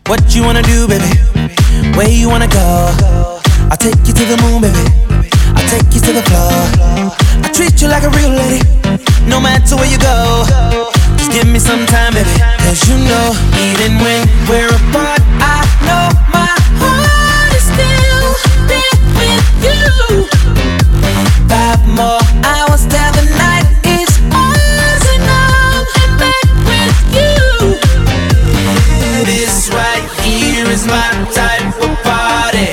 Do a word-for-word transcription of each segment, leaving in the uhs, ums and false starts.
What you wanna do, baby? Where you wanna go? I'll take you to the moon, baby. I'll take you to the floor. I treat you like a real lady, no matter where you go. Just give me some time, baby. Cause you know, even when we're apart, I know my heart is still there with you. Five more hours till the night is ours, and I'm in bed with you. This right here is my type of party.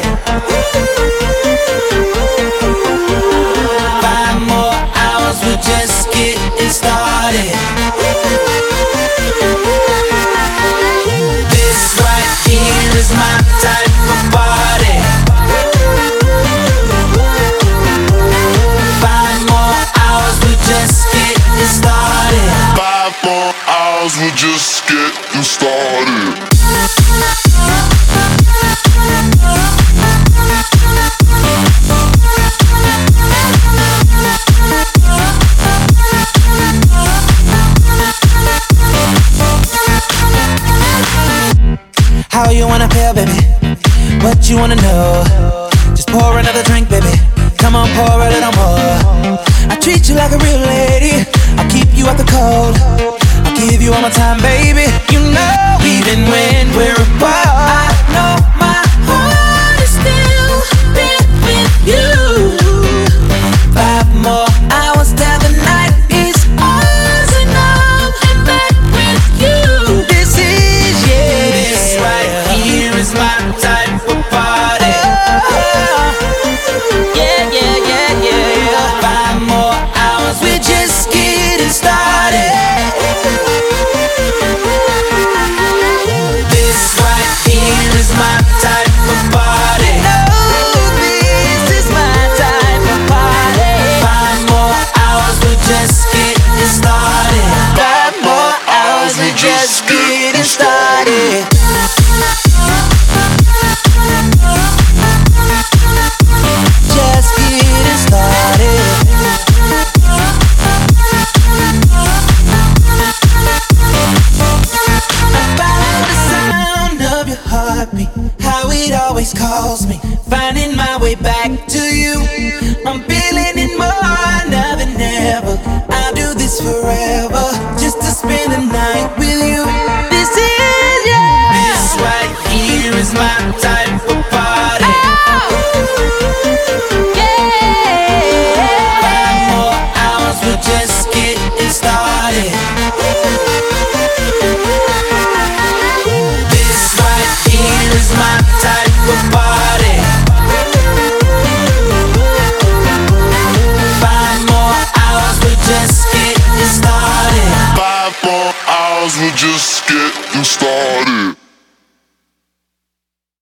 Five more hours, we're just getting started. This right here is my type of party. Five more hours, we're just getting started. Five more hours, we're just getting started. How you wanna feel, baby? What you wanna know? Just pour another drink, baby. Come on, pour a little more. I treat you like a real lady. I'll keep you out the cold. I'll give you all my time, baby. You know, even when we're apart, I know my heart is still there with you. Five more hours till the night is ours, and I'm in bed with you. This is, yeah, this right here is my type of party. Yeah, yeah, yeah, yeah. Five more hours, we're just getting started. This right here is my type of party. No, this is my type of party. Five more hours, we're just getting started. Five more hours, we're just getting started. Just getting started. About the sound of your heartbeat, how it always calls me, finding my way back to you. I'm feeling it more now than ever. I'll do this forever.